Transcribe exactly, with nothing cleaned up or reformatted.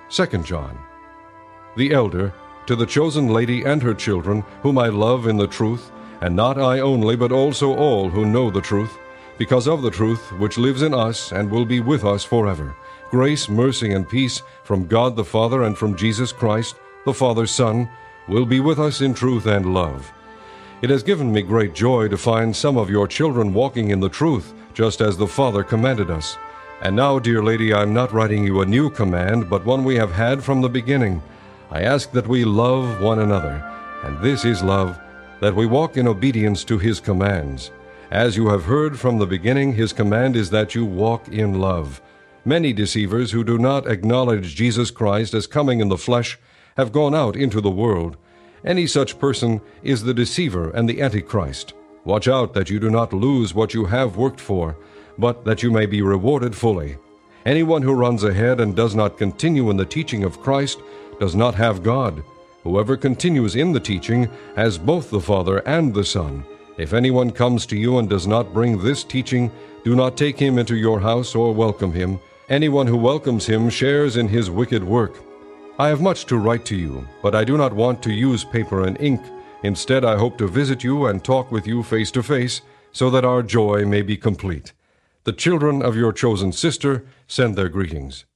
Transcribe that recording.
Second John. The elder, to the chosen lady and her children, whom I love in the truth, and not I only, but also all who know the truth, because of the truth which lives in us and will be with us forever. Grace, mercy, and peace from God the Father and from Jesus Christ, the Father's Son, will be with us in truth and love. It has given me great joy to find some of your children walking in the truth, just as the Father commanded us. And now, dear lady, I am not writing you a new command, but one we have had from the beginning. I ask that we love one another, and this is love, that we walk in obedience to his commands. As you have heard from the beginning, his command is that you walk in love. Many deceivers who do not acknowledge Jesus Christ as coming in the flesh have gone out into the world. Any such person is the deceiver and the Antichrist. Watch out that you do not lose what you have worked for, but that you may be rewarded fully. Anyone who runs ahead and does not continue in the teaching of Christ does not have God. Whoever continues in the teaching has both the Father and the Son. If anyone comes to you and does not bring this teaching, do not take him into your house or welcome him. Anyone who welcomes him shares in his wicked work. I have much to write to you, but I do not want to use paper and ink. Instead, I hope to visit you and talk with you face to face, so that our joy may be complete. The children of your chosen sister send their greetings.